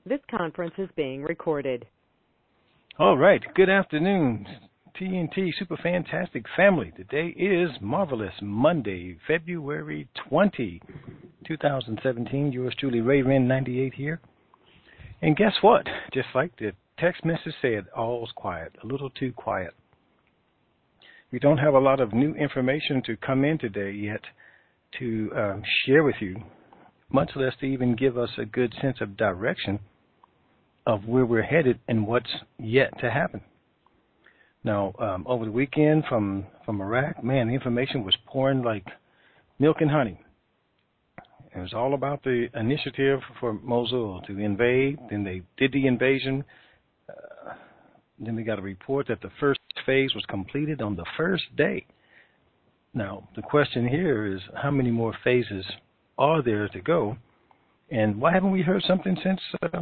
This conference is being recorded. All right. Good afternoon, TNT Super Fantastic family. Today is Marvelous Monday, February 20, 2017. Yours truly, Ray Wren 98 here. And guess what? Just like the text message said, all's quiet, a little too quiet. We don't have a lot of new information to come in today yet to share with you, much less to even give us a good sense of direction of where we're headed and what's yet to happen. Now, over the weekend from Iraq, man, the information was pouring like milk and honey. It was all about the initiative for Mosul to invade. Then they did the invasion. Then we got a report that the first phase was completed on the first day. Now, the question here is, how many more phases are there to go? And why haven't we heard something since,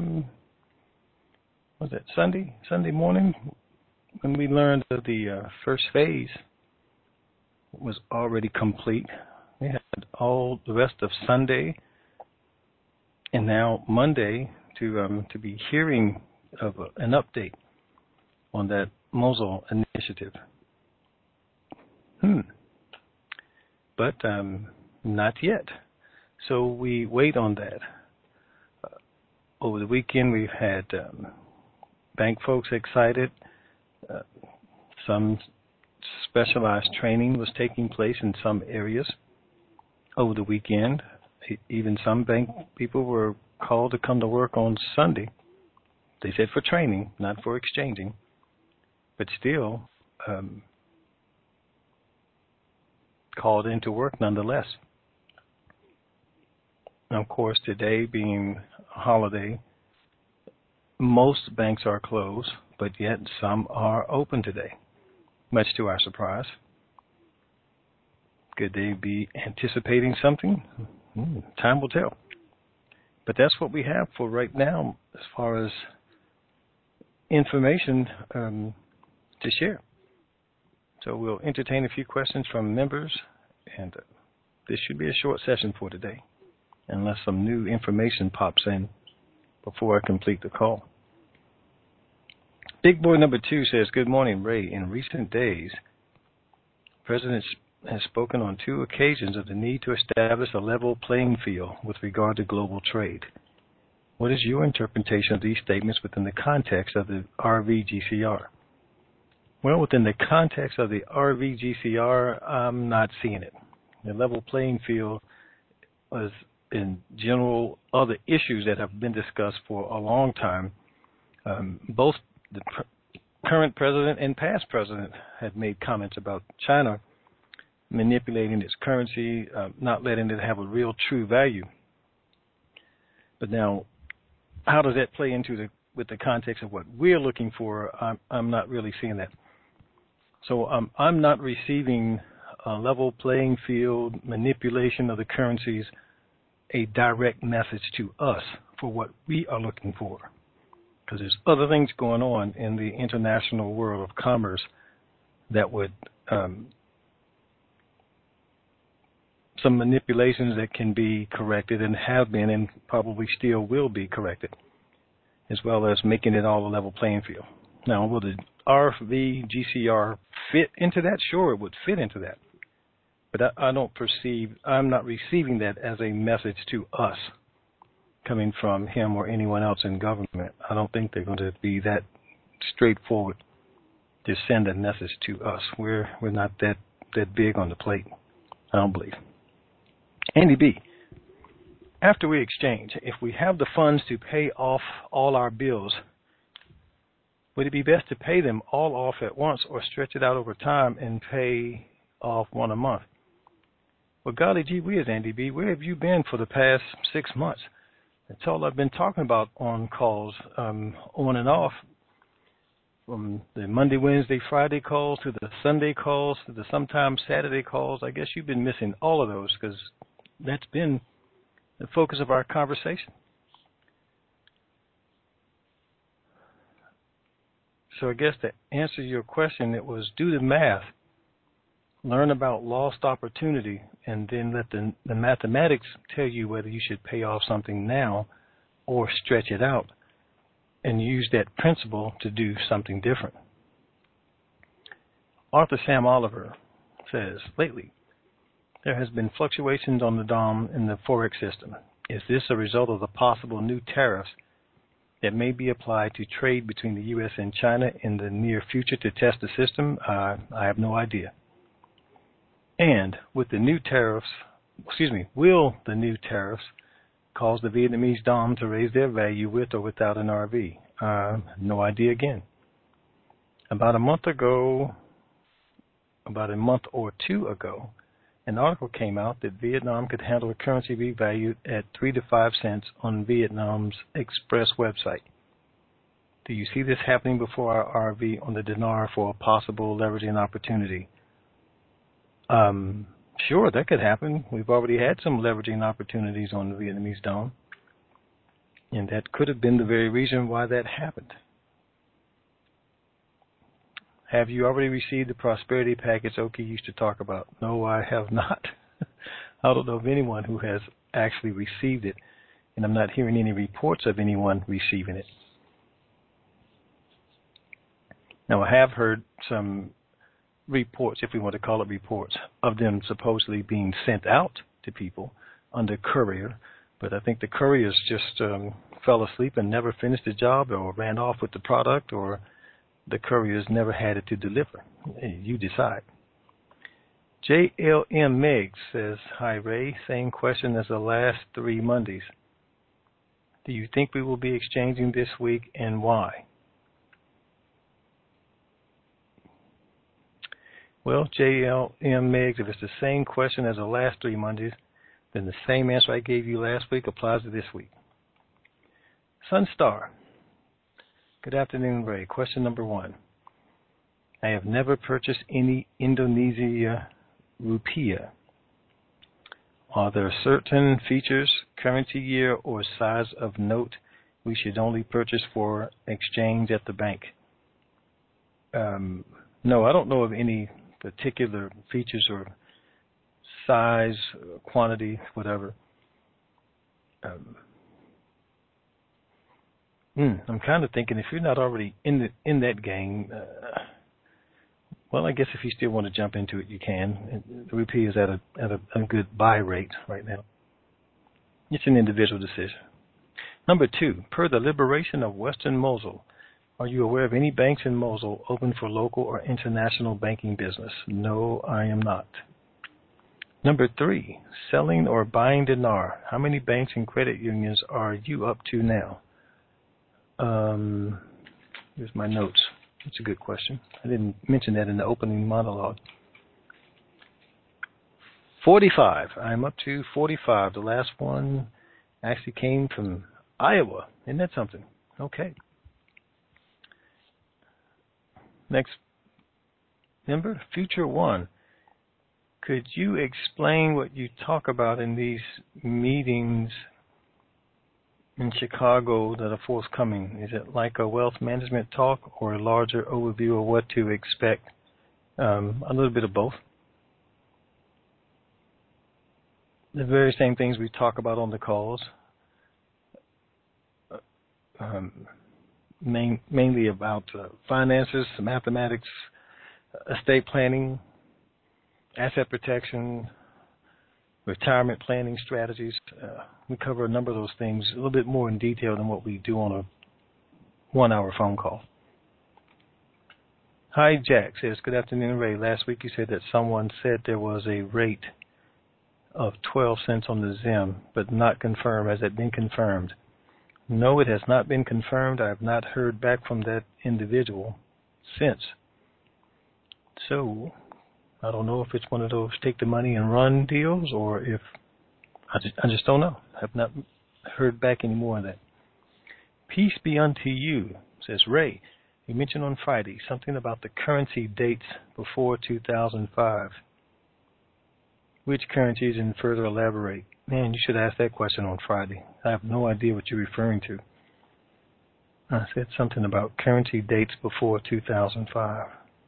was it Sunday morning, when we learned that the first phase was already complete? We had all the rest of Sunday and now Monday to be hearing of an update on that Mosul initiative. But not yet. So we wait on that. Over the weekend, we've had bank folks excited. Some specialized training was taking place in some areas over the weekend. Even some bank people were called to come to work on Sunday. They said for training, not for exchanging. But still called into work nonetheless. Now, of course, today being a holiday, most banks are closed, but yet some are open today, much to our surprise. Could they be anticipating something? Time will tell. But that's what we have for right now as far as information to share. So we'll entertain a few questions from members, and this should be a short session for today, unless some new information pops in before I complete the call. Big Boy number 2 says, good morning, Ray. In recent days, the President has spoken on 2 occasions of the need to establish a level playing field with regard to global trade. What is your interpretation of these statements within the context of the RVGCR? Well, within the context of the RVGCR, I'm not seeing it. The level playing field was, in general, other issues that have been discussed for a long time. Both the current president and past president had made comments about China manipulating its currency, not letting it have a real true value. But now, how does that play into with the context of what we're looking for? I'm not really seeing that. So I'm not receiving a level playing field manipulation of the currencies, a direct message to us for what we are looking for. Because there's other things going on in the international world of commerce that would, some manipulations that can be corrected and have been and probably still will be corrected, as well as making it all a level playing field. Now, will the RVGCR fit into that? Sure, it would fit into that. But I'm not receiving that as a message to us coming from him or anyone else in government. I don't think they're going to be that straightforward to send a message to us. We're not that big on the plate, I don't believe. Andy B., after we exchange, if we have the funds to pay off all our bills, would it be best to pay them all off at once or stretch it out over time and pay off one a month? Well, golly gee whiz, Andy B., where have you been for the past 6 months? That's all I've been talking about on calls, on and off, from the Monday, Wednesday, Friday calls to the Sunday calls to the sometimes Saturday calls. I guess you've been missing all of those because that's been the focus of our conversation. So I guess to answer your question, it was do the math, learn about lost opportunity, and then let the mathematics tell you whether you should pay off something now or stretch it out and use that principle to do something different. Arthur Sam Oliver says, lately, there has been fluctuations on the DOM in the Forex system. Is this a result of the possible new tariffs that may be applied to trade between the U.S. and China in the near future to test the system? I have no idea. And with the new tariffs, will the new tariffs cause the Vietnamese DOM to raise their value with or without an RV? No idea again. About a month or two ago, an article came out that Vietnam could handle a currency revalued at 3 to 5 cents on Vietnam's Express website. Do you see this happening before our RV on the dinar for a possible leveraging opportunity? Sure, that could happen. We've already had some leveraging opportunities on the Vietnamese DOM, and that could have been the very reason why that happened. Have you already received the prosperity package Oki used to talk about? No, I have not. I don't know of anyone who has actually received it, and I'm not hearing any reports of anyone receiving it. Now, I have heard some reports, if we want to call it reports, of them supposedly being sent out to people under courier, but I think the couriers just fell asleep and never finished the job, or ran off with the product, or the couriers never had it to deliver. You decide. JLM Meggs says, hi Ray, same question as the last 3 Mondays. Do you think we will be exchanging this week, and why? Well, JLM Meggs, if it's the same question as the last 3 Mondays, then the same answer I gave you last week applies to this week. Sunstar. Good afternoon, Ray. Question number 1. I have never purchased any Indonesia rupiah. Are there certain features, currency year, or size of note we should only purchase for exchange at the bank? No, I don't know of any particular features or size, quantity, whatever. I'm kind of thinking if you're not already in that game, well, I guess if you still want to jump into it, you can. The rupee is at a good buy rate right now. It's an individual decision. Number 2, per the liberation of Western Mosul, are you aware of any banks in Mosul open for local or international banking business? No, I am not. Number 3, selling or buying dinar. How many banks and credit unions are you up to now? Here's my notes. That's a good question. I didn't mention that in the opening monologue. 45. I'm up to 45. The last one actually came from Iowa. Isn't that something? Okay. Next member, Future One. Could you explain what you talk about in these meetings in Chicago that are forthcoming? Is it like a wealth management talk or a larger overview of what to expect? A little bit of both. The very same things we talk about on the calls. Mainly about finances, mathematics, estate planning, asset protection, retirement planning strategies. We cover a number of those things a little bit more in detail than what we do on a 1-hour phone call. Hi, Jack says, good afternoon, Ray. Last week you said that someone said there was a rate of 12 cents on the Zim, but not confirmed. Has that been confirmed? No, it has not been confirmed. I have not heard back from that individual since. So I don't know if it's one of those take the money and run deals, or if I just don't know. I have not heard back any more of that. Peace be unto you, says Ray. You mentioned on Friday something about the currency dates before 2005. Which currencies, and further elaborate? Man, you should ask that question on Friday. I have no idea what you're referring to. I said something about currency dates before 2005.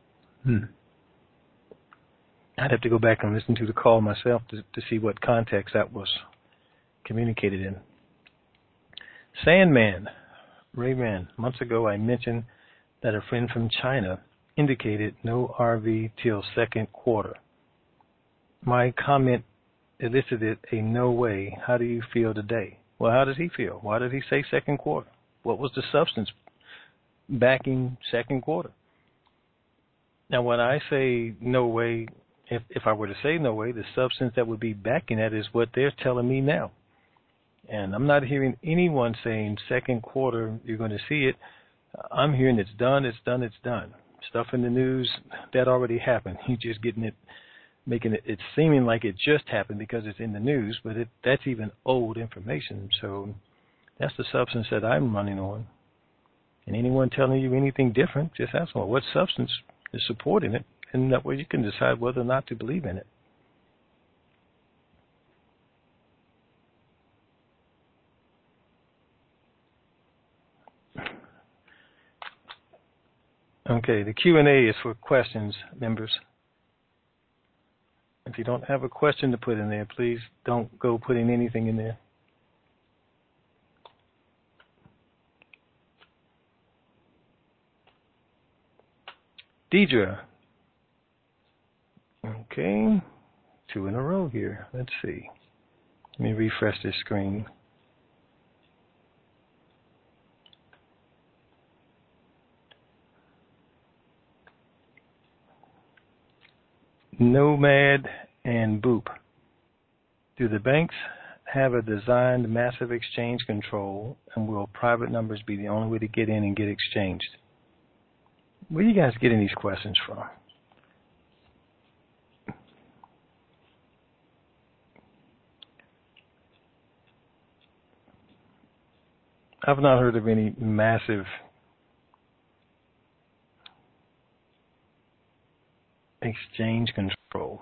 I'd have to go back and listen to the call myself to see what context that was communicated in. Sandman, Rayman, months ago I mentioned that a friend from China indicated no RV till second quarter. My comment elicited a no way. How do you feel today? Well, how does he feel? Why did he say second quarter? What was the substance backing second quarter? Now, when I say no way, if I were to say no way, the substance that would be backing that is what they're telling me now. And I'm not hearing anyone saying second quarter, you're going to see it. I'm hearing it's done, it's done, it's done. Stuff in the news, that already happened. You're just getting it, making it, it's seeming like it just happened because it's in the news, but that's even old information. So that's the substance that I'm running on. And anyone telling you anything different, just ask them, what substance is supporting it? And that way you can decide whether or not to believe in it. Okay, the Q&A is for questions, members. If you don't have a question to put in there, please don't go putting anything in there. Deidre. Okay, 2 in a row here. Let's see. Let me refresh this screen. Nomad and Boop. Do the banks have a designed massive exchange control, and will private numbers be the only way to get in and get exchanged? Where are you guys getting these questions from? I've not heard of any massive exchange control.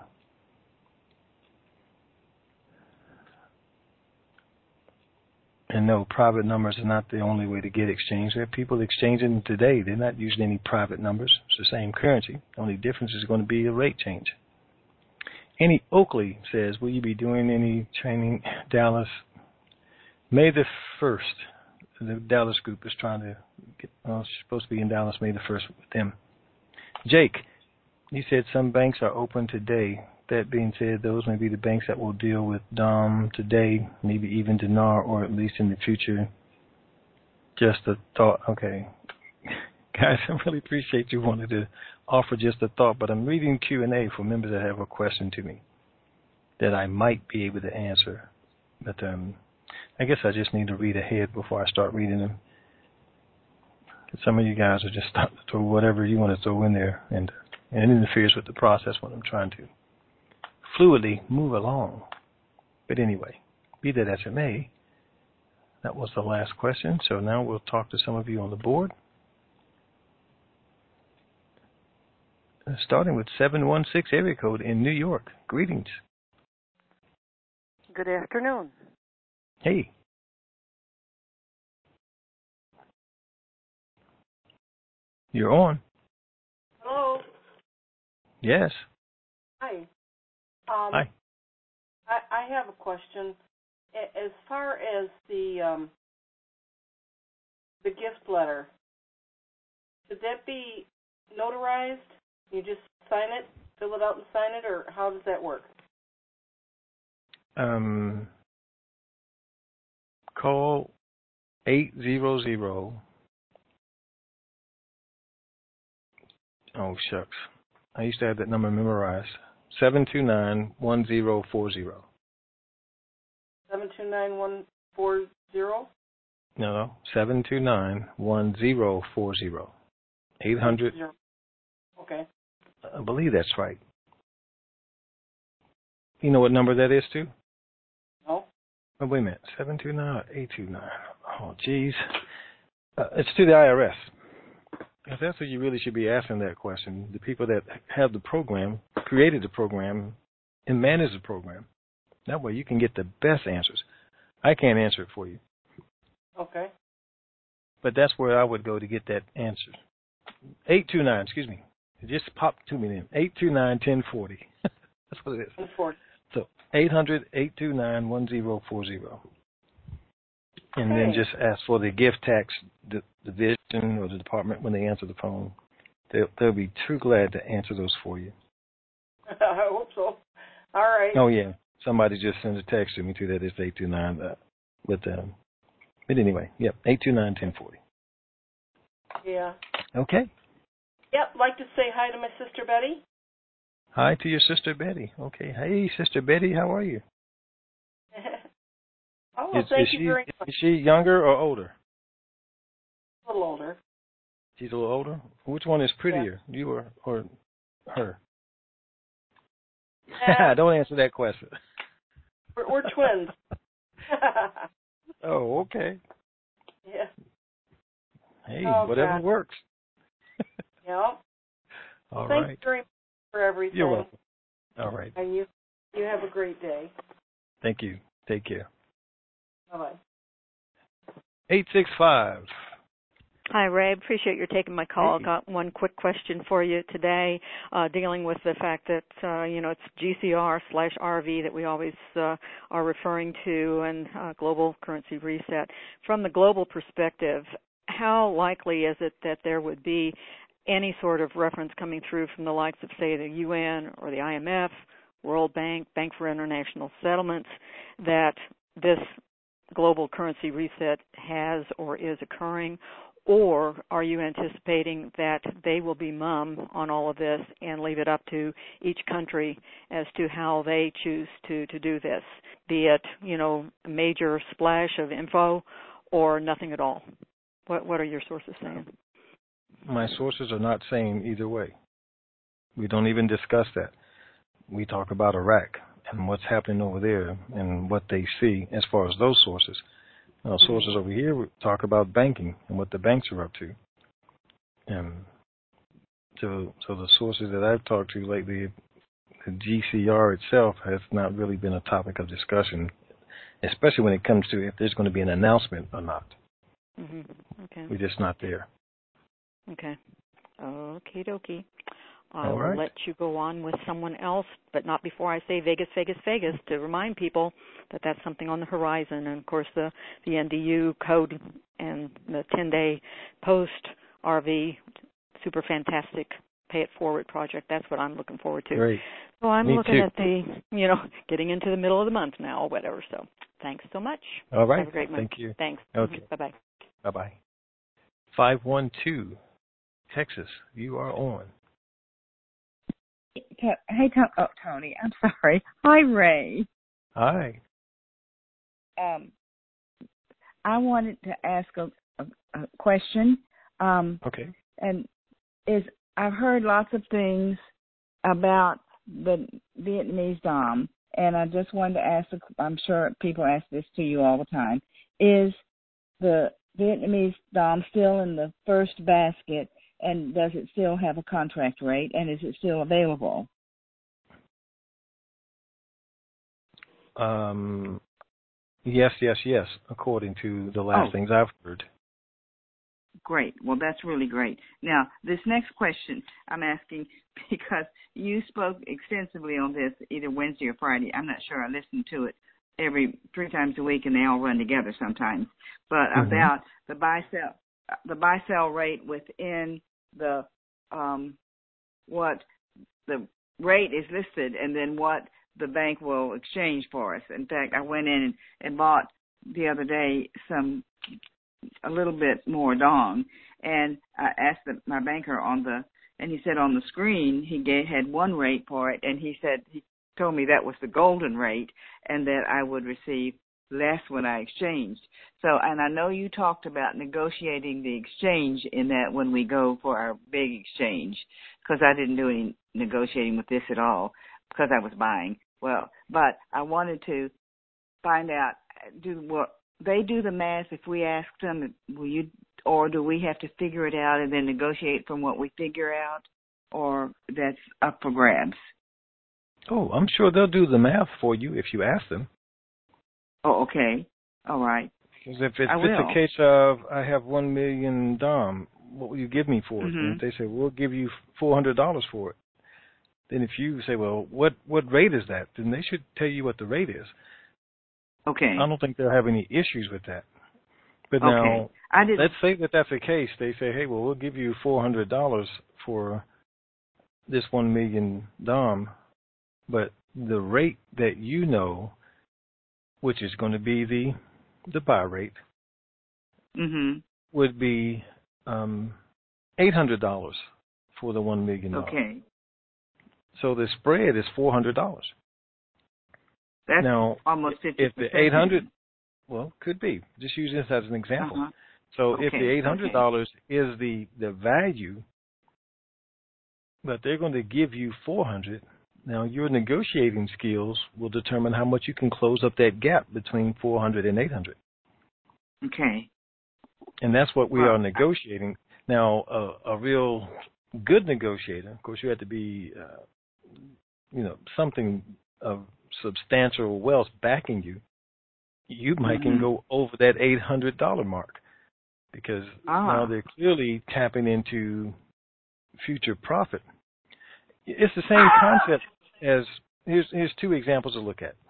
And no, private numbers are not the only way to get exchanged. There are people exchanging today. They're not using any private numbers. It's the same currency. The only difference is going to be a rate change. Annie Oakley says, will you be doing any training Dallas? May the 1st. The Dallas group is trying to get, supposed to be in Dallas May the 1st with them. Jake, you said some banks are open today. That being said, those may be the banks that will deal with DOM today, maybe even Dinar, or at least in the future. Just a thought. Okay. Guys, I really appreciate you wanting to offer just a thought, but I'm reading Q&A for members that have a question to me that I might be able to answer. But I guess I just need to read ahead before I start reading them. Some of you guys are just starting to throw whatever you want to throw in there, and it interferes with the process when I'm trying to fluidly move along. But anyway, be that as it may, that was the last question. So now we'll talk to some of you on the board. Starting with 716 area code in New York. Greetings. Good afternoon. Hey. You're on. Hello. Yes. Hi. Hi. I have a question. As far as the gift letter, should that be notarized? You just sign it, fill it out and sign it, or how does that work? Call 800. Oh, shucks. I used to have that number memorized. 729-1040. 729-140? No. 729-1040. 800. Okay. I believe that's right. You know what number that is, too? No. Oh, wait a minute. 729 or 829? Oh, geez. It's to the IRS. If that's what you really should be asking that question, the people that have the program, created the program, and manage the program. That way you can get the best answers. I can't answer it for you. Okay. But that's where I would go to get that answer. 829, excuse me. It just popped to me then. 829-1040. That's what it is. 1040. So 800-829-1040. And then just ask for the gift tax division or the department when they answer the phone. They'll be too glad to answer those for you. I hope so. All right. Oh, yeah. Somebody just sent a text to me, too, that it's 829 with them. But anyway, yep, 829-1040. Yeah. Okay. Yep, like to say hi to my sister Betty. Hi to your sister Betty. Okay. Hey, Sister Betty, how are you? Oh, well, thank you very much. Is she younger or older? A little older. She's a little older? Which one is prettier, you or her? Don't answer that question. We're twins. Oh, okay. Yeah. Hey, whatever works. Yeah. All Thanks right. very much for everything. You're welcome. All right. And you have a great day. Thank you. Take care. Bye-bye. 865. Hi, Ray. Appreciate your taking my call. Hey. Got one quick question for you today, dealing with the fact that, it's GCR/RV that we always are referring to, and global currency reset. From the global perspective, how likely is it that there would be any sort of reference coming through from the likes of, say, the UN or the IMF, World Bank, Bank for International Settlements, that this global currency reset has or is occurring? Or are you anticipating that they will be mum on all of this and leave it up to each country as to how they choose to do this, be it, a major splash of info or nothing at all? What are your sources saying? My sources are not saying either way. We don't even discuss that. We talk about Iraq and what's happening over there and what they see as far as those sources. Now, sources over here we talk about banking and what the banks are up to. And so the sources that I've talked to lately, the GCR itself has not really been a topic of discussion, especially when it comes to if there's going to be an announcement or not. Mm-hmm. Okay. We're just not there. Okay. Okie dokie. All I'll right. let you go on with someone else, but not before I say Vegas, Vegas, Vegas, to remind people that that's something on the horizon. And, of course, the NDU code and the 10-day post-RV, super fantastic pay-it-forward project. That's what I'm looking forward to. Great. So I'm Me looking too. at getting into the middle of the month now or whatever. So thanks so much. All right. Have a great month. Thank you. Thanks. Okay. Bye-bye. Bye-bye. 512, Texas, you are on. Hey, Tony, I'm sorry. Hi, Ray. Hi. I wanted to ask a question. Okay. And I've heard lots of things about the Vietnamese Dom, and I just wanted to ask, I'm sure people ask this to you all the time, is the Vietnamese Dom still in the first basket, and does it still have a contract rate, and is it still available? Yes, according to the last things I've heard. Great. Well, that's really great. Now, this next question I'm asking because you spoke extensively on this either Wednesday or Friday. I'm not sure. I listen to it every 3 times a week, and they all run together sometimes. But about the buy-sell rate within the what the rate is listed, and then what the bank will exchange for us. In fact, I went in and bought the other day a little bit more dong, and I asked my banker and he said on the screen he had one rate for it, and he told me that was the golden rate, and that I would receive less when I exchanged. So, and I know you talked about negotiating the exchange in that when we go for our big exchange, because I didn't do any negotiating with this at all because I was buying. Well, but I wanted to find out, they do the math if we ask them, or do we have to figure it out and then negotiate from what we figure out, or that's up for grabs? Oh, I'm sure they'll do the math for you if you ask them. Oh, okay. All right. Because if it's a case of, I have 1 million Dom, what will you give me for it? And if they say, we'll give you $400 for it, then if you say, well, what rate is that? Then they should tell you what the rate is. Okay. I don't think they'll have any issues with that. But now, let's say that that's the case. They say, hey, well, we'll give you $400 for this 1 million DOM, but the rate that you know, which is going to be the buy rate, would be $800 for the 1 million. Okay. So the spread is $400. That's now almost 50%. If the 800, well, could be. Just use this as an example. So if the $800 is the value, but they're going to give you $400. Now your negotiating skills will determine how much you can close up that gap between $400 and $800. Okay. And that's what we are negotiating. Now, a real good negotiator, of course, you have to be, something of substantial wealth backing you. You might can go over that $800 mark because now they're clearly tapping into future profit. It's the same concept as here's two examples to look at.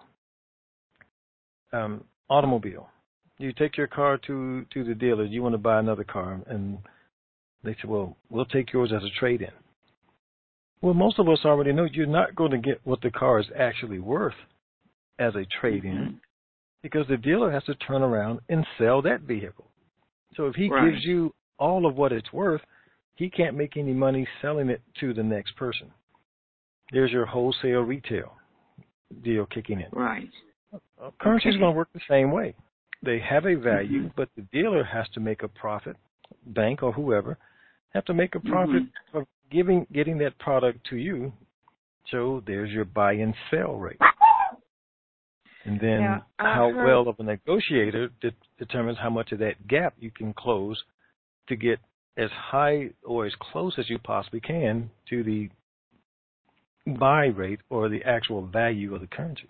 Automobile. You take your car to the dealer. You want to buy another car, and they say, well, we'll take yours as a trade-in. Well, most of us already know you're not going to get what the car is actually worth as a trade-in because the dealer has to turn around and sell that vehicle. So if he gives you all of what it's worth, he can't make any money selling it to the next person. There's your wholesale retail deal kicking in. Right. Currency is going to work the same way. They have a value, but the dealer has to make a profit, bank or whoever, have to make a profit of getting that product to you. So there's your buy and sell rate. And then how well of a negotiator determines how much of that gap you can close to get as high or as close as you possibly can to the buy rate or the actual value of the currency.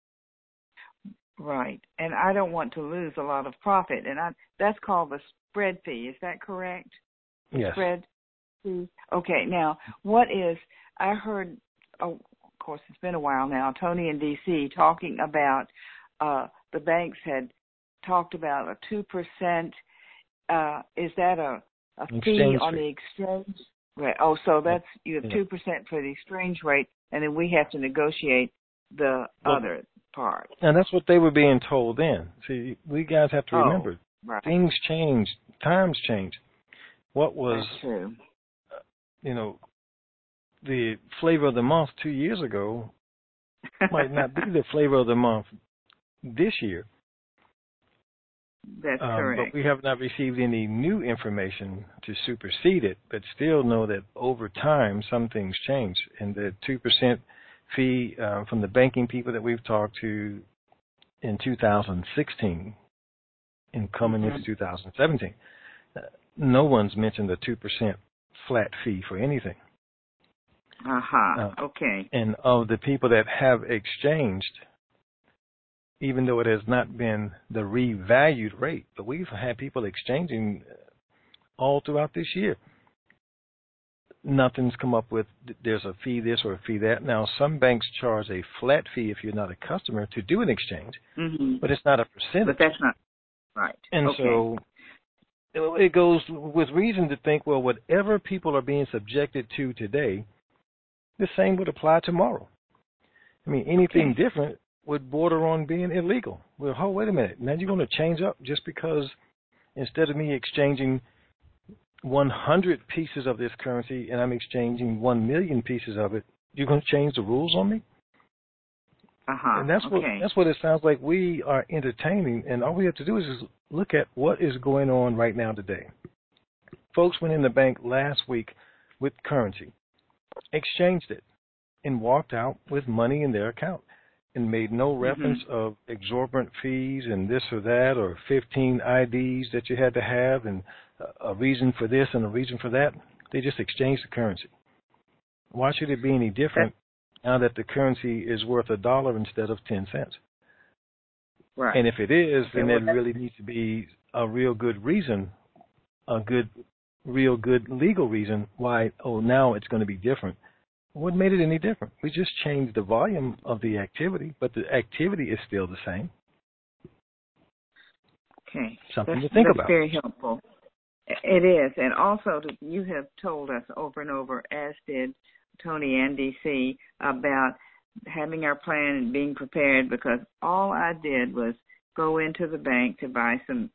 Right. And I don't want to lose a lot of profit. And that's called the spread fee. Is that correct? Yes. Spread fee. Okay. Now, I heard, of course, it's been a while now, Tony in D.C. talking about the banks had talked about a 2%. Is that a fee on the exchange? Right. Oh, so that's you have 2% for the exchange rate, and then we have to negotiate the other part. And that's what they were being told then. See, we guys have to remember, things change, times change. What was, that's true. The flavor of the month 2 years ago might not be the flavor of the month this year. That's correct. But we have not received any new information to supersede it, but still know that over time some things change. And the 2% fee from the banking people that we've talked to in 2016 and coming into 2017, no one's mentioned a 2% flat fee for anything. Okay. And of the people that have exchanged, even though it has not been the revalued rate, but we've had people exchanging all throughout this year. Nothing's come up with there's a fee this or a fee that. Now, some banks charge a flat fee if you're not a customer to do an exchange, but it's not a percentage. But that's not right. And so it goes with reason to think, well, whatever people are being subjected to today, the same would apply tomorrow. I mean, anything different would border on being illegal. Well, wait a minute. Now you're going to change up just because instead of me exchanging 100 pieces of this currency and I'm exchanging 1 million pieces of it, you're going to change the rules on me? And that's what it sounds like we are entertaining, and all we have to do is look at what is going on right now today. Folks went in the bank last week with currency, exchanged it, and walked out with money in their account and made no reference of exorbitant fees and this or that or 15 IDs that you had to have and a reason for this and a reason for that. They just exchanged the currency. Why should it be any different now that the currency is worth $1 instead of 10 cents? Right. And if it is, then there really needs to be a real good reason, real good legal reason why, now it's going to be different. What made it any different? We just changed the volume of the activity, but the activity is still the same. Okay. Something to think that's about. Very helpful. It is. And also, you have told us over and over, as did Tony and DC, about having our plan and being prepared, because all I did was go into the bank to buy some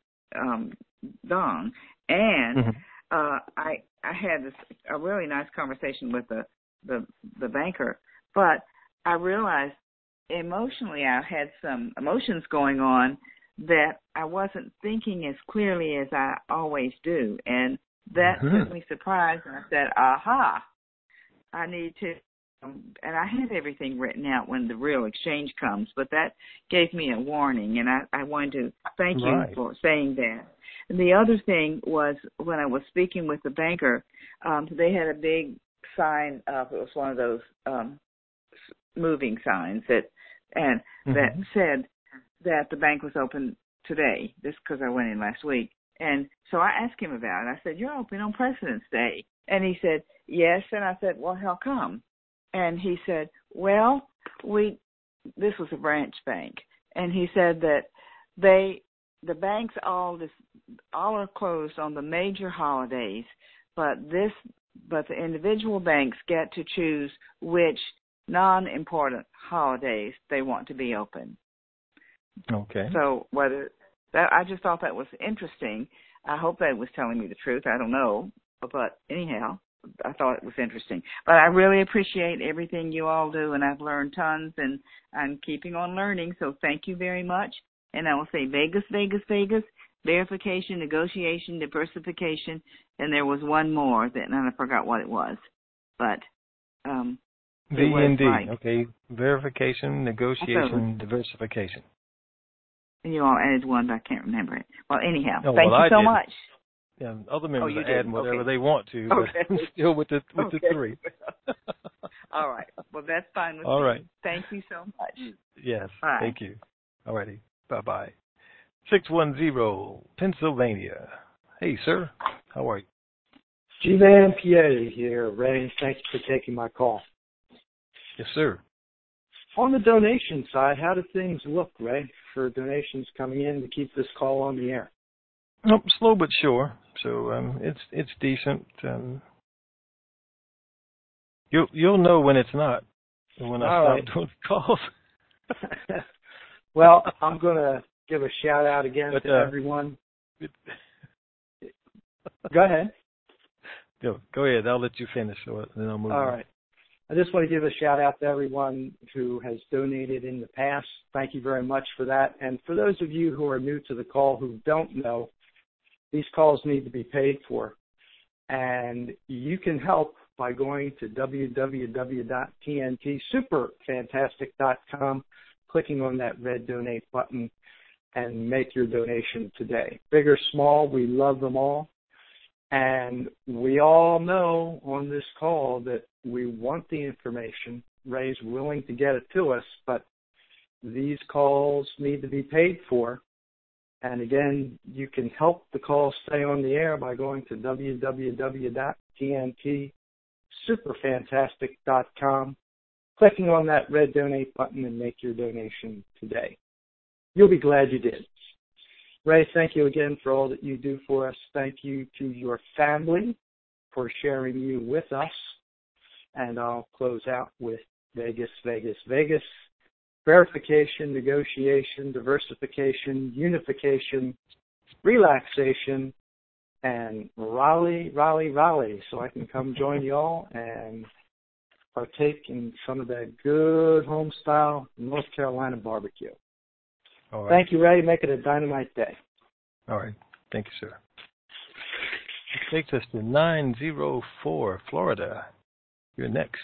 dong. And I had a really nice conversation with the banker, but I realized emotionally I had some emotions going on that I wasn't thinking as clearly as I always do. And that took me surprised, and I said, aha, I need to, and I have everything written out when the real exchange comes, but that gave me a warning, and I wanted to thank you for saying that. And the other thing was, when I was speaking with the banker, they had a big sign up. It was one of those moving signs that said that the bank was open today, just because I went in last week. And so I asked him about it. I said, you're open on President's Day. And he said, yes. And I said, well, how come? And he said, well, this was a branch bank. And he said that the banks all are closed on the major holidays, but the individual banks get to choose which non-important holidays they want to be open. Okay. So I just thought that was interesting. I hope that was telling me the truth. I don't know. But anyhow, I thought it was interesting. But I really appreciate everything you all do, and I've learned tons, and I'm keeping on learning. So thank you very much. And I will say Vegas, Vegas, Vegas, verification, negotiation, diversification, and there was one more and I forgot what it was. But VND, right. Okay, verification, negotiation, diversification. And you all added one, but I can't remember it. Well, anyhow, thank you I so did. much. Yeah, other members are adding whatever they want to, but I'm still with the three. All right. Well, that's fine with me. All right. Thank you so much. Yes. Bye. Thank you. All righty. Bye-bye. 610, Pennsylvania. Hey, sir. How are you? G-Van Pierre here, Ray. Thanks for taking my call. Yes, sir. On the donation side, how do things look, Ray, for donations coming in to keep this call on the air? Oh, slow but sure. So it's decent. You'll know when it's not, when I stop doing calls. Well, I'm going to give a shout out again to everyone. Go ahead. Go ahead. I'll let you finish, and then I'll move on. All right. I just want to give a shout out to everyone who has donated in the past. Thank you very much for that. And for those of you who are new to the call who don't know, these calls need to be paid for. And you can help by going to www.tntsuperfantastic.com, clicking on that red donate button, and make your donation today. Big or small, we love them all. And we all know on this call that we want the information. Ray's willing to get it to us, but these calls need to be paid for. And again, you can help the call stay on the air by going to www.tntsuperfantastic.com, clicking on that red donate button, and make your donation today. You'll be glad you did. Ray, thank you again for all that you do for us. Thank you to your family for sharing you with us. And I'll close out with Vegas, Vegas, Vegas. Verification, negotiation, diversification, unification, relaxation, and Raleigh, Raleigh, Raleigh, so I can come join you all and partake in some of that good home-style North Carolina barbecue. All right. Thank you, Ray. Make it a dynamite day. All right. Thank you, sir. It takes us to 904, Florida. You're next.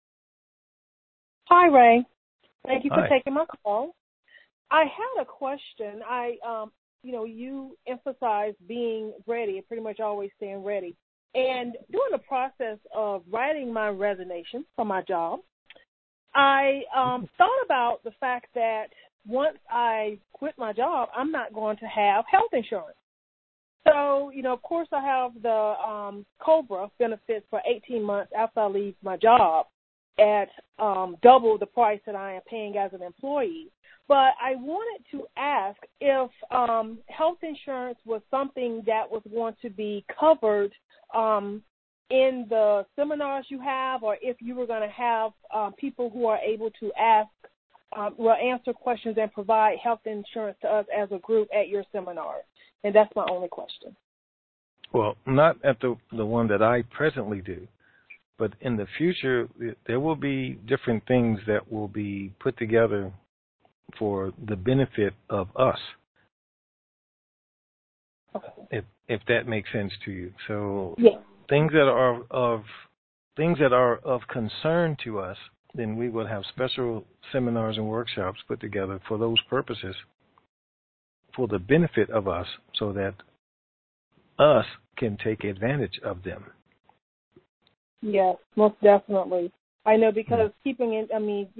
Hi, Ray. Thank you for Hi. taking my call. I had a question. You emphasize being ready, pretty much always staying ready. And during the process of writing my resignation for my job, I thought about the fact that once I quit my job, I'm not going to have health insurance. So, of course I have the COBRA benefits for 18 months after I leave my job. at double the price that I am paying as an employee. But I wanted to ask if health insurance was something that was going to be covered in the seminars you have, or if you were going to have people who are able to answer questions and provide health insurance to us as a group at your seminars. And that's my only question. Well, not at the one that I presently do, but in the future, there will be different things that will be put together for the benefit of us. Okay. If that makes sense to you. So yeah. things that are of concern to us, then we will have special seminars and workshops put together for those purposes, for the benefit of us, so that us can take advantage of them. Yes, most definitely. I know, because keeping in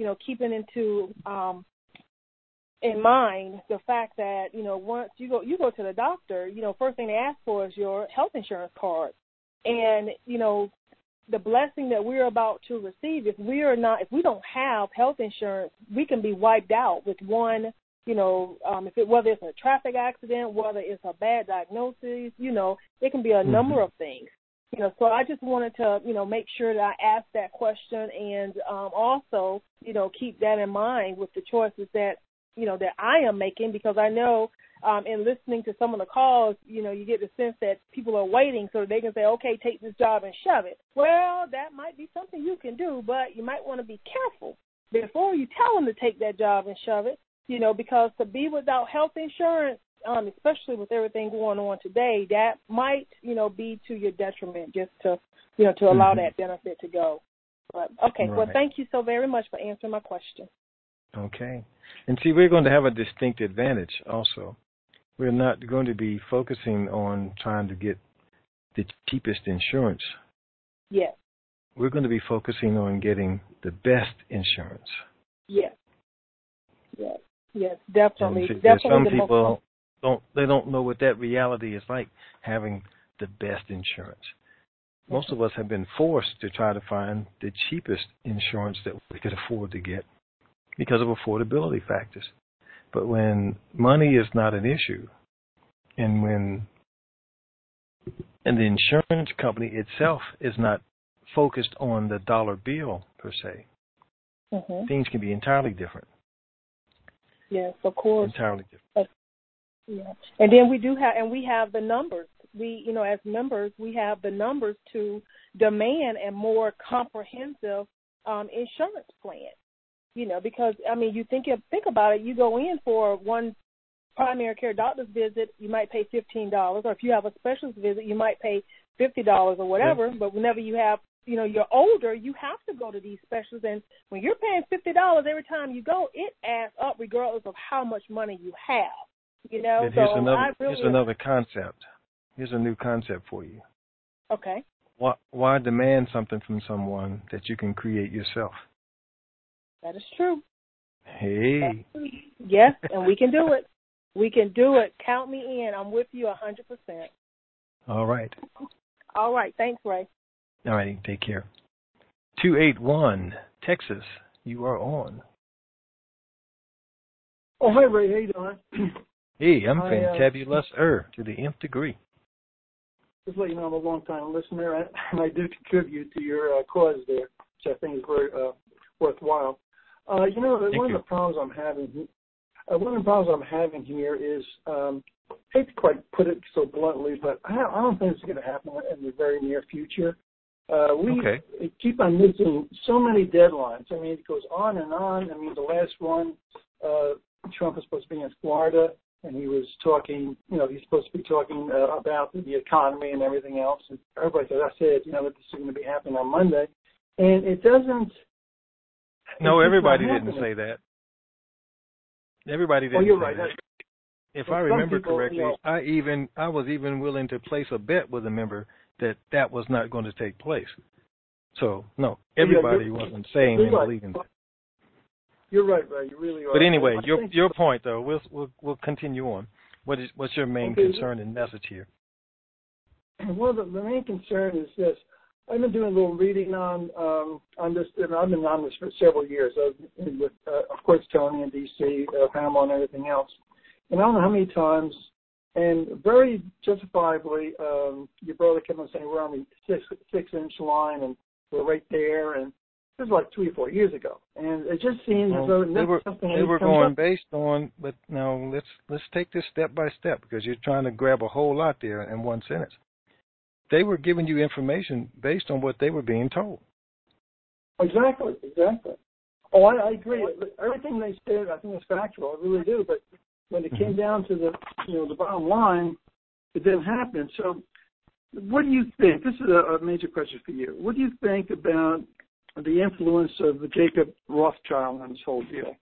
mind the fact that, once you go to the doctor, first thing they ask for is your health insurance card. And, the blessing that we're about to receive, if we don't have health insurance, we can be wiped out with one, whether it's a traffic accident, whether it's a bad diagnosis, it can be a number of things. So I just wanted to, make sure that I asked that question, and also, keep that in mind with the choices that, that I am making, because I know in listening to some of the calls, you get the sense that people are waiting so they can say, okay, take this job and shove it. Well, that might be something you can do, but you might want to be careful before you tell them to take that job and shove it, because to be without health insurance, especially with everything going on today, that might, be to your detriment, just to, to allow that benefit to go. But, okay, right. Well, thank you so very much for answering my question. Okay. And see, we're going to have a distinct advantage also. We're not going to be focusing on trying to get the cheapest insurance. Yes. We're going to be focusing on getting the best insurance. Yes. Yes. Yes, definitely. And see, some people don't know what that reality is like, having the best insurance. Most of us have been forced to try to find the cheapest insurance that we could afford to get because of affordability factors. But when money is not an issue, and the insurance company itself is not focused on the dollar bill per se, things can be entirely different. Yes, of course. Entirely different. Yeah, and then we have the numbers. We, as members, we have the numbers to demand a more comprehensive insurance plan. Because you think about it, you go in for one primary care doctor's visit, you might pay $15, or if you have a specialist visit, you might pay $50 or whatever. Yeah. But whenever you have, you're older, you have to go to these specialists, and when you're paying $50 every time you go, it adds up regardless of how much money you have. Here's another concept. Here's a new concept for you. Okay. Why demand something from someone that you can create yourself? That is true. Hey. Yes, and we can do it. We can do it. Count me in. I'm with you 100%. All right. All right. Thanks, Ray. All righty. Take care. 281, Texas. You are on. Oh, hi, Ray. How you doing? Hey, I'm fantabulous to the nth degree. Just let you know I'm a long-time listener, and I do contribute to your cause there, which I think is very worthwhile. One of the problems I'm having here is, I hate to quite put it so bluntly, but I don't think it's going to happen in the very near future. We keep on missing so many deadlines. I mean, it goes on and on. I mean, the last one, Trump was supposed to be in Florida, and he was talking, he's supposed to be talking about the economy and everything else. And everybody said, that this is going to be happening on Monday. And it doesn't. No, everybody didn't say that. Everybody didn't say that. If I remember correctly, I was even willing to place a bet with a member that was not going to take place. So, no, everybody wasn't saying and believing that. You're right, Ray. You really are. But anyway, your point, though, we'll continue on. What's your main concern and message here? Well, the main concern is this. I've been doing a little reading on this, and I've been on this for several years. I've been with, of course, Tony and DC, Pamela, and everything else. And I don't know how many times, and very justifiably, your brother kept on saying we're on the six-inch line, and we're right there, and this was like 3 or 4 years ago. And it just seems as though they were going based on, but now let's take this step by step, because you're trying to grab a whole lot there in one sentence. They were giving you information based on what they were being told. Exactly. Oh, I agree. Everything they said, I think is factual. I really do. But when it came down to the bottom line, it didn't happen. So, what do you think? This is a major question for you. What do you think about the influence of Jacob Rothschild on this whole deal?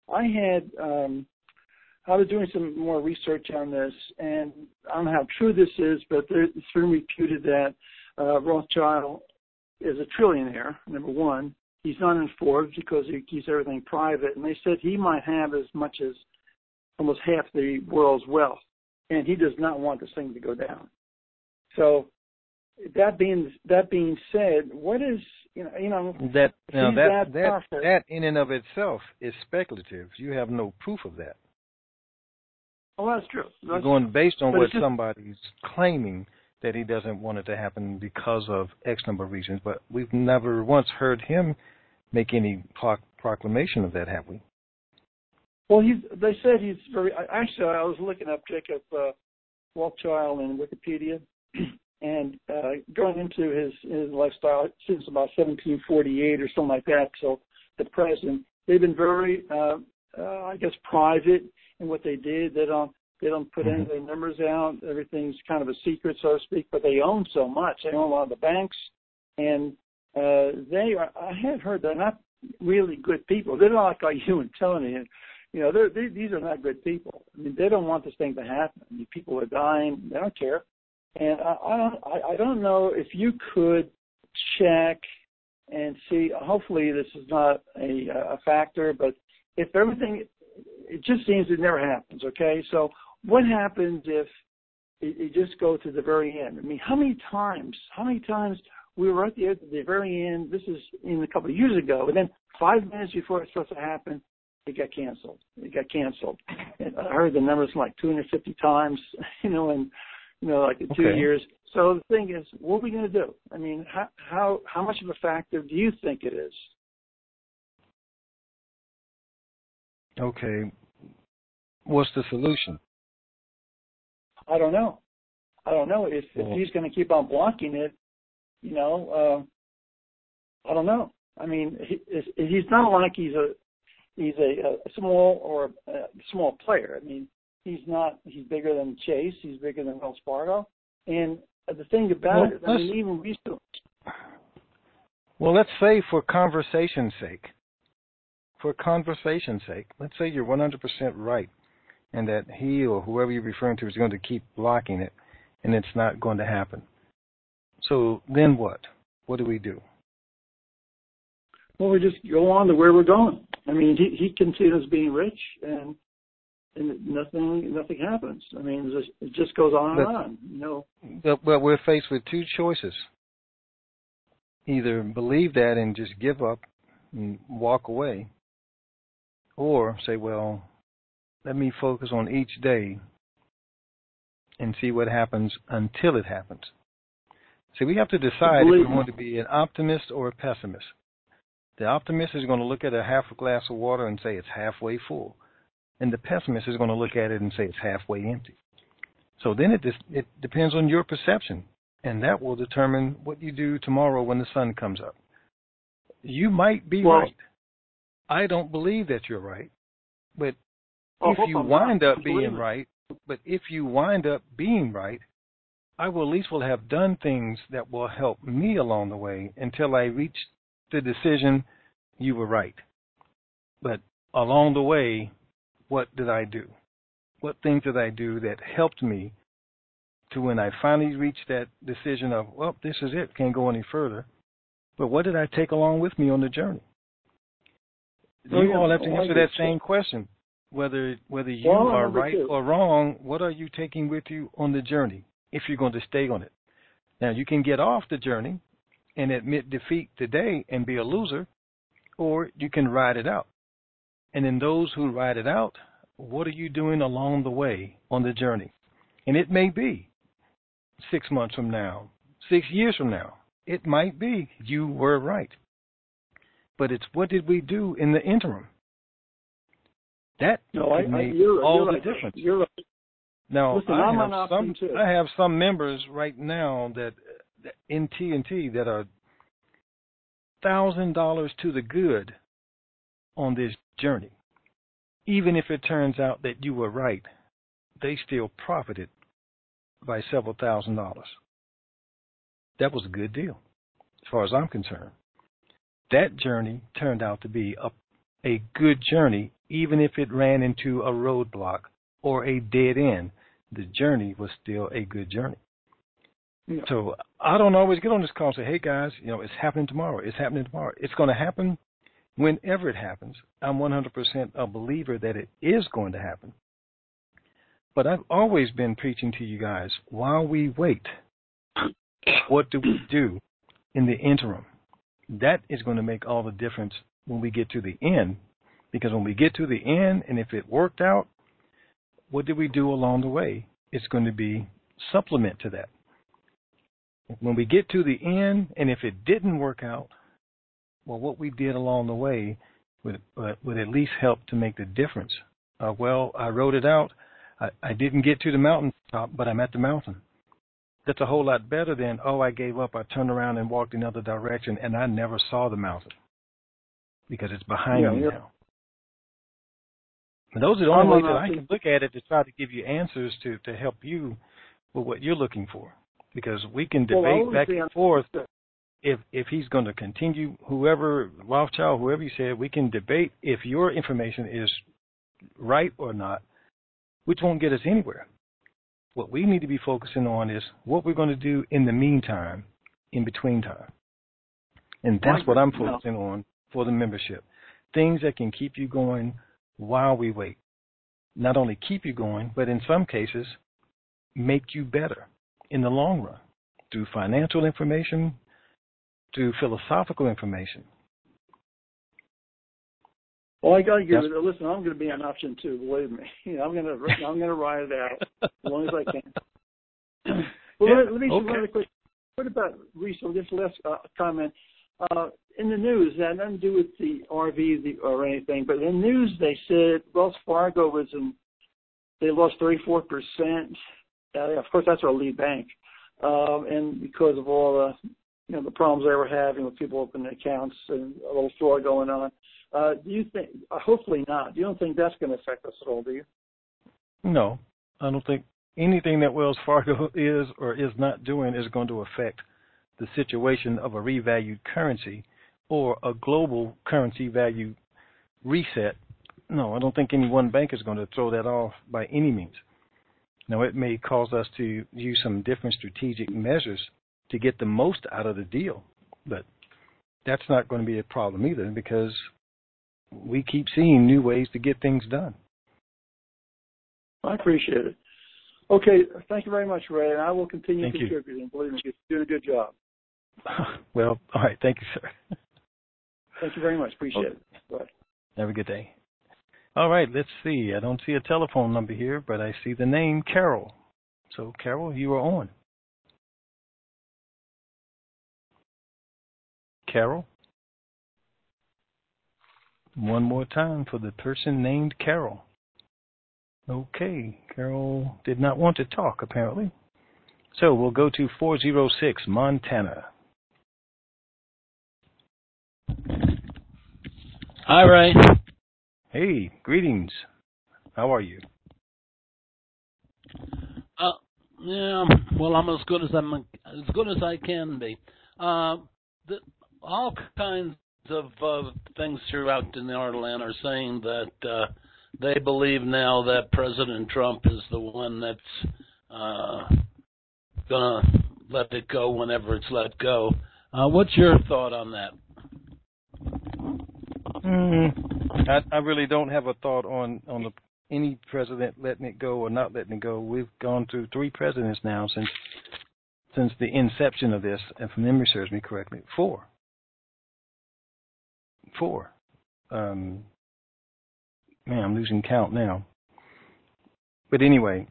I was doing some more research on this, and I don't know how true this is, but it's been reputed that Rothschild is a trillionaire, number one. He's not in Forbes because he keeps everything private, and they said he might have as much as almost half the world's wealth, and he does not want this thing to go down. So that being said, what is that in and of itself is speculative. You have no proof of that. Oh, that's true. You're going based on what somebody's claiming that he doesn't want it to happen because of X number of reasons, but we've never once heard him make any proclamation of that, have we? Well, they said he's very. Actually, I was looking up Jacob Rothschild in Wikipedia, and going into his lifestyle since about 1748 or something like that. So the present, they've been very, I guess, private in what they did. They don't put any of their numbers out. Everything's kind of a secret, so to speak. But they own so much. They own a lot of the banks, and they are. I have heard they're not really good people. They're not like you and Tony. And, these are not good people. I mean, they don't want this thing to happen. I mean, people are dying. They don't care. And I don't know if you could check and see. Hopefully, this is not a factor. But if everything, it just seems it never happens. Okay, so what happens if it just goes to the very end? I mean, how many times we were at the very end? This is a couple of years ago, and then 5 minutes before it's supposed to happen, it got canceled. And I heard the numbers like 250 times, like in 2 years. So the thing is, what are we going to do? I mean, how much of a factor do you think it is? Okay. What's the solution? I don't know. If he's going to keep on blocking it, I don't know. I mean, he's not like he's a small player. I mean, he's bigger than Chase. He's bigger than Wells Fargo. And the thing about it, I mean, even recently. Well, let's say for conversation's sake, let's say you're 100% right, and that he or whoever you're referring to is going to keep blocking it, and it's not going to happen. So then what? What do we do? Well, we just go on to where we're going. I mean, he continues being rich, and nothing happens. I mean, it just goes on and on. But we're faced with two choices. Either believe that and just give up and walk away, or say, well, let me focus on each day and see what happens until it happens. See, we have to decide if we want to be an optimist or a pessimist. The optimist is going to look at a half a glass of water and say it's halfway full. And the pessimist is going to look at it and say it's halfway empty. So then it depends on your perception, and that will determine what you do tomorrow when the sun comes up. You might be right. I don't believe that you're right, but if you wind up being right, I will at least have done things that will help me along the way until I reach the decision you were right. But along the way, what did I do? What things did I do that helped me to when I finally reached that decision of, well, this is it, can't go any further. But what did I take along with me on the journey? You all have to answer that same question. Whether you are right or wrong, what are you taking with you on the journey if you're going to stay on it? Now, you can get off the journey and admit defeat today and be a loser, or you can ride it out. And then those who ride it out, what are you doing along the way on the journey? And it may be 6 months from now, 6 years from now. It might be you were right. But it's what did we do in the interim? That made all the difference. You're right. Now, listen, I have some members right now that in TNT that are $1,000 to the good on this journey. Even if it turns out that you were right, they still profited by several $1,000s. That was a good deal, as far as I'm concerned. That journey turned out to be a good journey, even if it ran into a roadblock or a dead end. The journey was still a good journey. Yeah. So I don't always get on this call and say, hey, guys, it's happening tomorrow. It's happening tomorrow. It's going to happen whenever it happens. I'm 100% a believer that it is going to happen. But I've always been preaching to you guys, while we wait, what do we do in the interim? That is going to make all the difference when we get to the end. Because when we get to the end, and if it worked out, what did we do along the way? It's going to be supplement to that. When we get to the end, and if it didn't work out, well, what we did along the way would at least help to make the difference. Well, I wrote it out. I didn't get to the mountaintop, but I'm at the mountain. That's a whole lot better than, I gave up, I turned around and walked another direction, and I never saw the mountain because it's behind me now. And those are the only ways that I can look at it to try to give you answers to help you with what you're looking for. Because we can debate back and forth if he's going to continue, Rothschild, whoever you said, we can debate if your information is right or not, which won't get us anywhere. What we need to be focusing on is what we're going to do in the meantime, in between time. And that's what I'm focusing on for the membership. Things that can keep you going while we wait. Not only keep you going, but in some cases, make you better in the long run through financial information, through philosophical information. Well, I got to give it. Listen, I'm going to be an option too. Believe me, I'm going to ride it out as long as I can. Well, let me say one other quick. What about recently? This last comment in the news that had nothing to do with the RV or anything, but in the news they said Wells Fargo they lost 34%. Of course, that's our lead bank, and because of all the problems they were having with people opening accounts and a little fraud going on. Do you think, hopefully not, you don't think that's going to affect us at all, do you? No, I don't think anything that Wells Fargo is or is not doing is going to affect the situation of a revalued currency or a global currency value reset. No, I don't think any one bank is going to throw that off by any means. Now, it may cause us to use some different strategic measures to get the most out of the deal, but that's not going to be a problem either because we keep seeing new ways to get things done. I appreciate it. Okay, thank you very much, Ray, and I will continue contributing. Believe me, you're doing a good job. Well, all right. Thank you, sir. Thank you very much. Appreciate it. Bye. Have a good day. All right, let's see. I don't see a telephone number here, but I see the name Carol. So, Carol, you are on. Carol? One more time for the person named Carol. Okay, Carol did not want to talk, apparently. So we'll go to 406, Montana. Hi, Ray. Hey, greetings. How are you? Yeah, well, I'm as good as I can be. All kinds of things throughout the Northland are saying that they believe now that President Trump is the one that's going to let it go whenever it's let go. What's your thought on that? I really don't have a thought on any president letting it go or not letting it go. We've gone through 3 presidents now since since the inception of this, if memory serves me correctly, 4. Man, I'm losing count now. But anyway,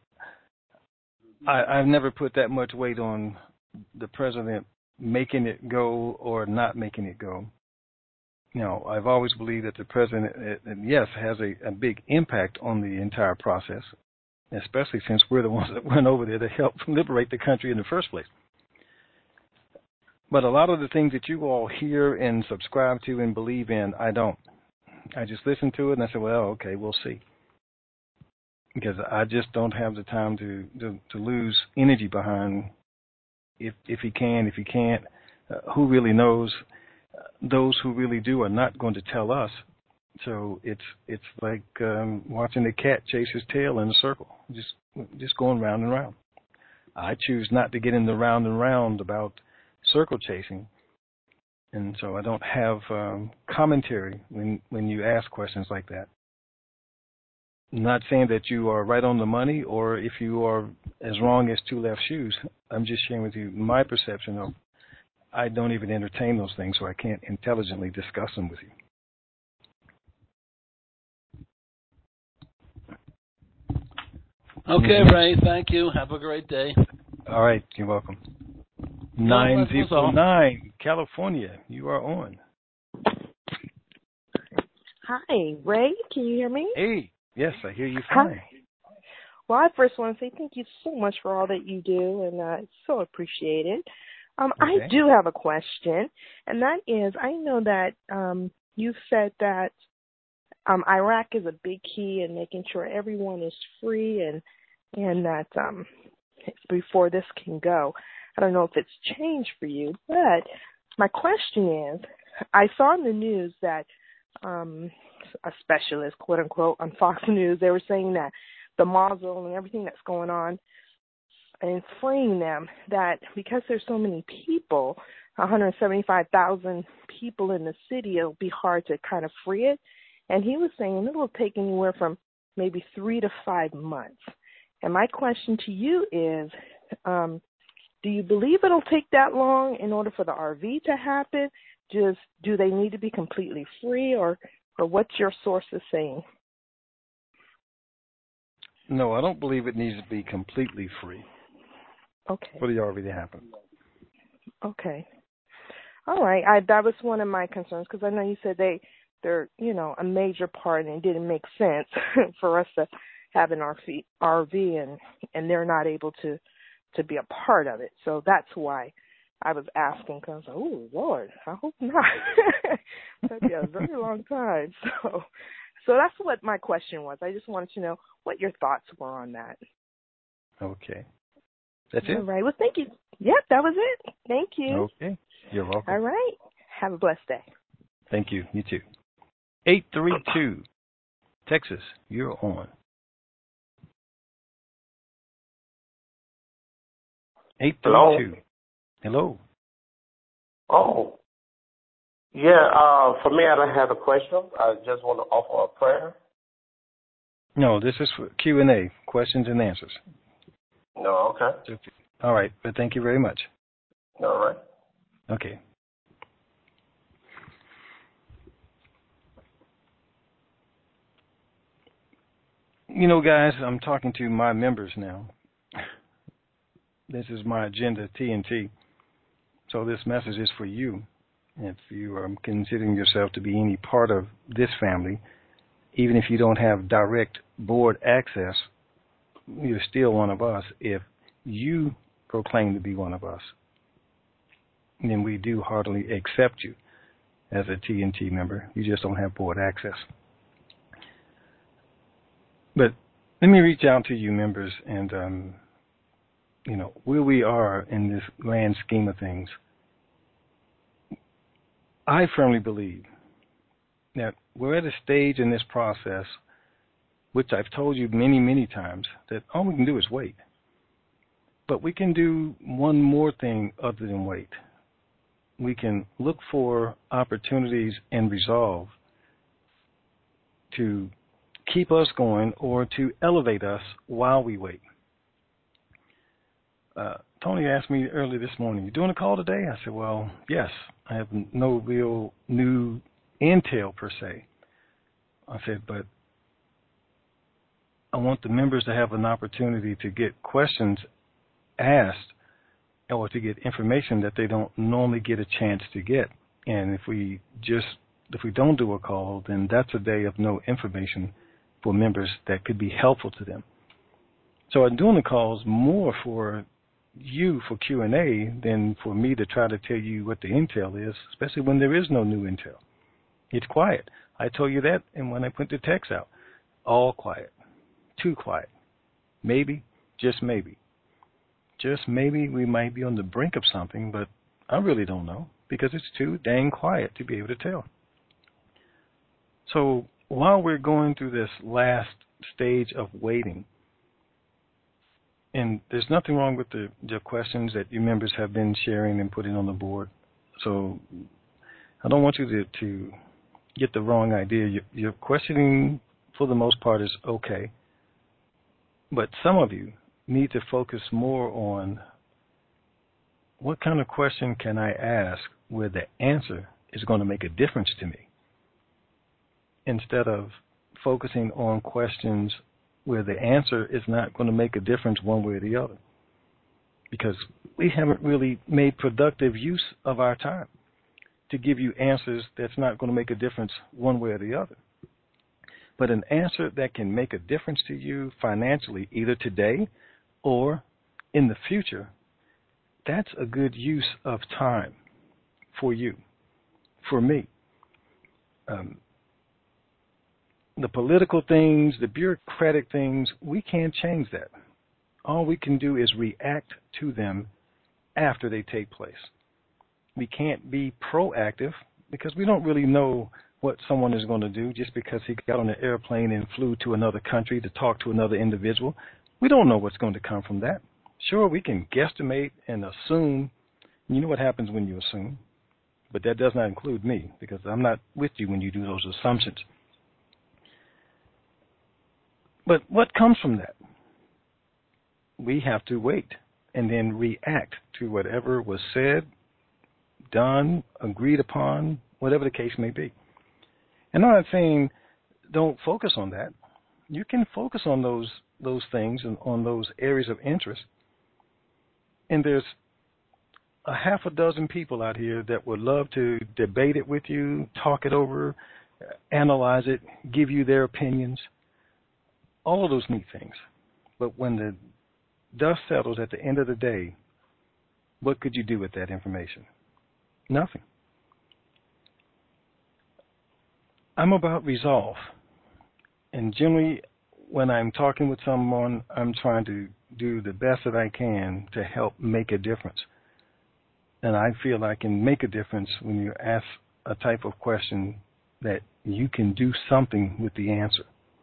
I've never put that much weight on the president making it go or not making it go. I've always believed that the president, yes, has a big impact on the entire process, especially since we're the ones that went over there to help liberate the country in the first place. But a lot of the things that you all hear and subscribe to and believe in, I don't. I just listen to it and I say, well, okay, we'll see. Because I just don't have the time to lose energy behind if he can, if he can't. Who really knows? Those who really do are not going to tell us. So it's like watching the cat chase his tail in a circle, just going round and round. I choose not to get in the round and round about circle chasing, and so I don't have commentary when you ask questions like that. I'm not saying that you are right on the money or if you are as wrong as 2 left shoes. I'm just sharing with you my perception of I don't even entertain those things, so I can't intelligently discuss them with you. Okay, Ray, thank you. Have a great day. All right, you're welcome. 909, California, you are on. Hi, Ray, can you hear me? Hey, yes, I hear you fine. Hi. Well, I first want to say thank you so much for all that you do, and it's so appreciated. Okay. I do have a question, and that is, I know that you said that Iraq is a big key in making sure everyone is free and that before this can go. I don't know if it's changed for you, but my question is, I saw in the news that a specialist, quote unquote, on Fox News, they were saying that the Mosul and everything that's going on and freeing them, that because there's so many people, 175,000 people in the city, it'll be hard to kind of free it. And he was saying it'll take anywhere from maybe 3 to 5 months. And my question to you is, do you believe it'll take that long in order for the RV to happen? Just do they need to be completely free, or what's your sources saying? No, I don't believe it needs to be completely free. Okay. For the RV to happen. Okay. All right. That was one of my concerns, because I know you said they're a major part, and it didn't make sense for us to have an RV and they're not able to be a part of it. So that's why I was asking, because I was like, oh, Lord, I hope not. That'd be a very long time. So that's what my question was. I just wanted to know what your thoughts were on that. Okay. That's it? All right. Well, thank you. Yep, that was it. Thank you. Okay. You're welcome. All right. Have a blessed day. Thank you. You too. 832, Texas, you're on. 832. Hello. Oh. Yeah, for me, I don't have a question. I just want to offer a prayer. No, this is for Q&A, questions and answers. No, okay. All right, but thank you very much. All right. Okay. Guys, I'm talking to my members now. This is my agenda, TNT. So this message is for you. If you are considering yourself to be any part of this family, even if you don't have direct board access, you're still one of us. If you proclaim to be one of us, then we do heartily accept you as a TNT member. You just don't have board access. But let me reach out to you members and, where we are in this grand scheme of things. I firmly believe that we're at a stage in this process, which I've told you many, many times, that all we can do is wait. But we can do one more thing other than wait. We can look for opportunities and resolve to keep us going or to elevate us while we wait. Tony asked me early this morning, you doing a call today? I said, well, yes. I have no real new intel per se. I said, but I want the members to have an opportunity to get questions asked or to get information that they don't normally get a chance to get. And if we don't do a call, then that's a day of no information for members that could be helpful to them. So I'm doing the calls more for you for Q&A than for me to try to tell you what the intel is, especially when there is no new intel. It's quiet. I told you that, and when I put the text out, all quiet, too quiet. Maybe, just maybe we might be on the brink of something, but I really don't know because it's too dang quiet to be able to tell. So while we're going through this last stage of waiting, and there's nothing wrong with the questions that you members have been sharing and putting on the board. So I don't want you to get the wrong idea. Your questioning, for the most part, is okay. But some of you need to focus more on what kind of question can I ask where the answer is going to make a difference to me, instead of focusing on questions where the answer is not going to make a difference one way or the other, because we haven't really made productive use of our time to give you answers that's not going to make a difference one way or the other. But an answer that can make a difference to you financially, either today or in the future, that's a good use of time for you, for me. The political things, the bureaucratic things, we can't change that. All we can do is react to them after they take place. We can't be proactive because we don't really know what someone is going to do just because he got on an airplane and flew to another country to talk to another individual. We don't know what's going to come from that. Sure, we can guesstimate and assume. You know what happens when you assume, but that does not include me because I'm not with you when you do those assumptions. But what comes from that? We have to wait and then react to whatever was said, done, agreed upon, whatever the case may be. And I'm not saying don't focus on that. You can focus on those things and on those areas of interest. And there's a half a dozen people out here that would love to debate it with you, talk it over, analyze it, give you their opinions. All of those neat things. But when the dust settles at the end of the day, what could you do with that information? Nothing. I'm about resolve. And generally, when I'm talking with someone, I'm trying to do the best that I can to help make a difference. And I feel I can make a difference when you ask a type of question that you can do something with the answer.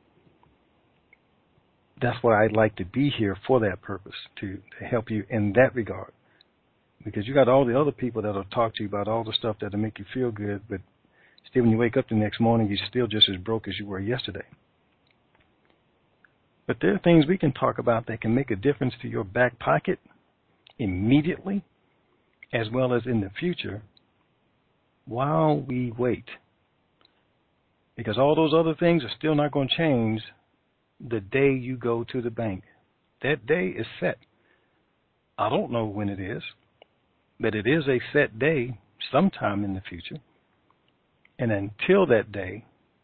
That's why I'd like to be here for that purpose, to help you in that regard. Because you got all the other people that'll talk to you about all the stuff that'll make you feel good, but still when you wake up the next morning, you're still just as broke as you were yesterday. But there are things we can talk about that can make a difference to your back pocket immediately, as well as in the future, while we wait. Because all those other things are still not going to change the day you go to the bank. That day is set. I don't know when it is, but it is a set day sometime in the future. And until that day,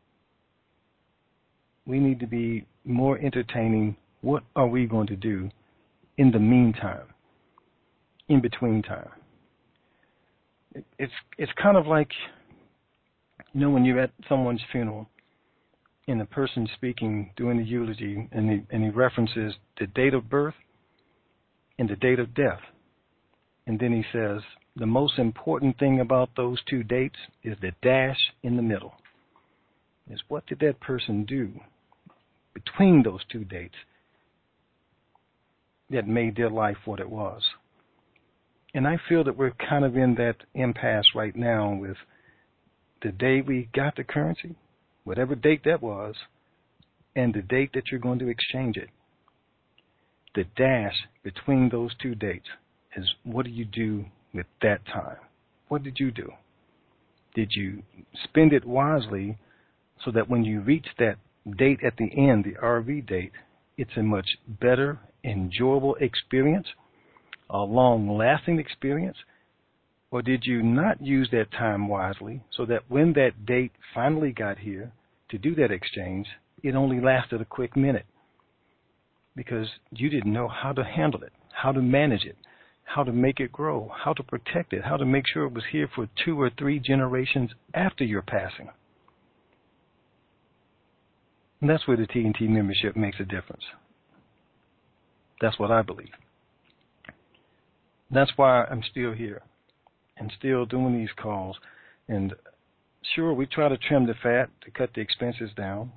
we need to be more entertaining. What are we going to do in the meantime, in between time? It's kind of like, when you're at someone's funeral, and the person speaking, doing the eulogy, and he references the date of birth and the date of death. And then he says, the most important thing about those two dates is the dash in the middle. Is what did that person do between those two dates that made their life what it was? And I feel that we're kind of in that impasse right now with the day we got the currency, whatever date that was, and the date that you're going to exchange it. The dash between those two dates. is what do you do with that time? What did you do? Did you spend it wisely so that when you reach that date at the end, the RV date, it's a much better, enjoyable experience, a long-lasting experience? Or did you not use that time wisely so that when that date finally got here to do that exchange, it only lasted a quick minute because you didn't know how to handle it, how to manage it, how to make it grow, how to protect it, how to make sure it was here for 2 or 3 generations after your passing? And that's where the TNT membership makes a difference. That's what I believe. That's why I'm still here and still doing these calls. And sure, we try to trim the fat to cut the expenses down.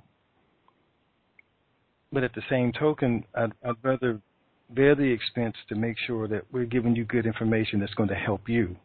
But at the same token, I'd rather bear the expense to make sure that we're giving you good information that's going to help you,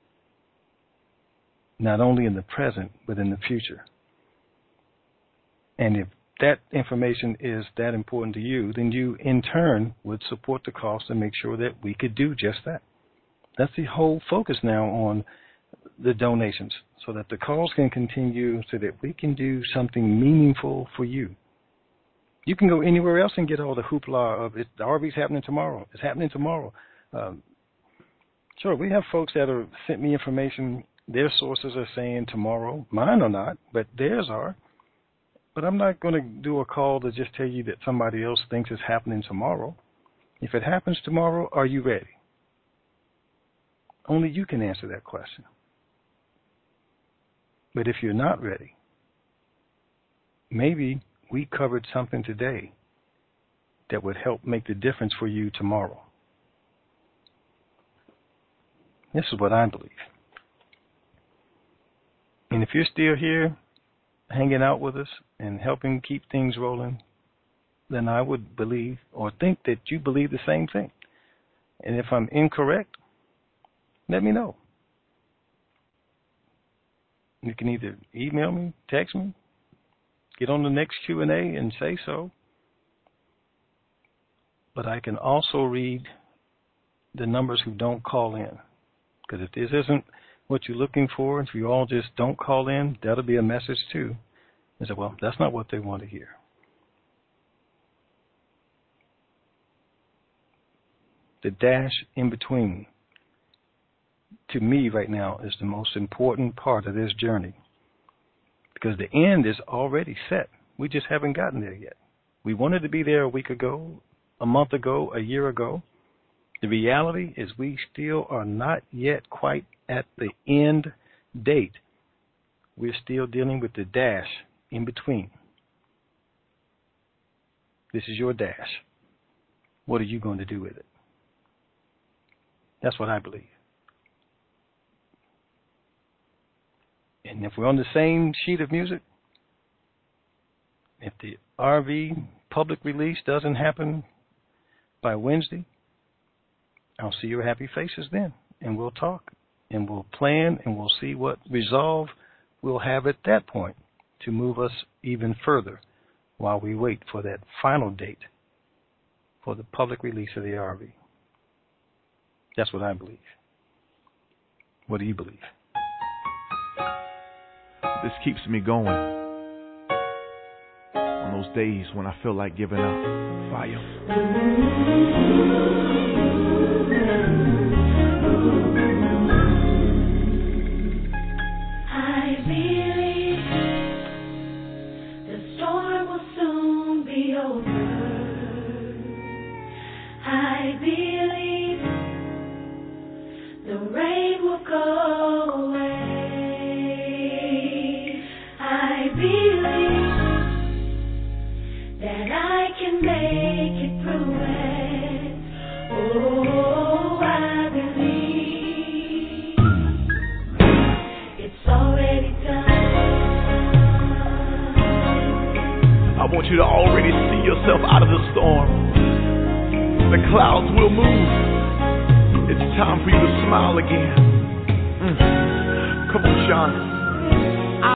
not only in the present, but in the future. And if that information is that important to you, then you, in turn, would support the cost and make sure that we could do just that. That's the whole focus now on the donations, so that the calls can continue, so that we can do something meaningful for you. You can go anywhere else and get all the hoopla of it. The RV's happening tomorrow. It's happening tomorrow. Sure, we have folks that have sent me information. Their sources are saying tomorrow. Mine are not, but theirs are. But I'm not going to do a call to just tell you that somebody else thinks it's happening tomorrow. If it happens tomorrow, are you ready? Only you can answer that question. But if you're not ready, maybe we covered something today that would help make the difference for you tomorrow. This is what I believe. And if you're still here, hanging out with us and helping keep things rolling, then I would believe or think that you believe the same thing. And if I'm incorrect, let me know. You can either email me, text me, get on the next Q&A and say so. But I can also read the numbers who don't call in. Because if this isn't what you're looking for, if you all just don't call in, that'll be a message too. And say, well, that's not what they want to hear. The dash in between, to me right now, is the most important part of this journey. Because the end is already set. We just haven't gotten there yet. We wanted to be there a week ago, a month ago, a year ago. The reality is we still are not yet quite at the end date. We're still dealing with the dash in between. This is your dash. What are you going to do with it? That's what I believe. And if we're on the same sheet of music, if the RV public release doesn't happen by Wednesday, I'll see your happy faces then, and we'll talk, and we'll plan, and we'll see what resolve we'll have at that point to move us even further while we wait for that final date for the public release of the RV. That's what I believe. What do you believe? This keeps me going on those days when I feel like giving up. Fire. I believe the storm will soon be over. I believe the rain will go away. I believe that I can make it through it. Oh, I believe it's already done. I want you to already see yourself out of the storm. The clouds will move. It's time for you to smile again. Come on, Sean.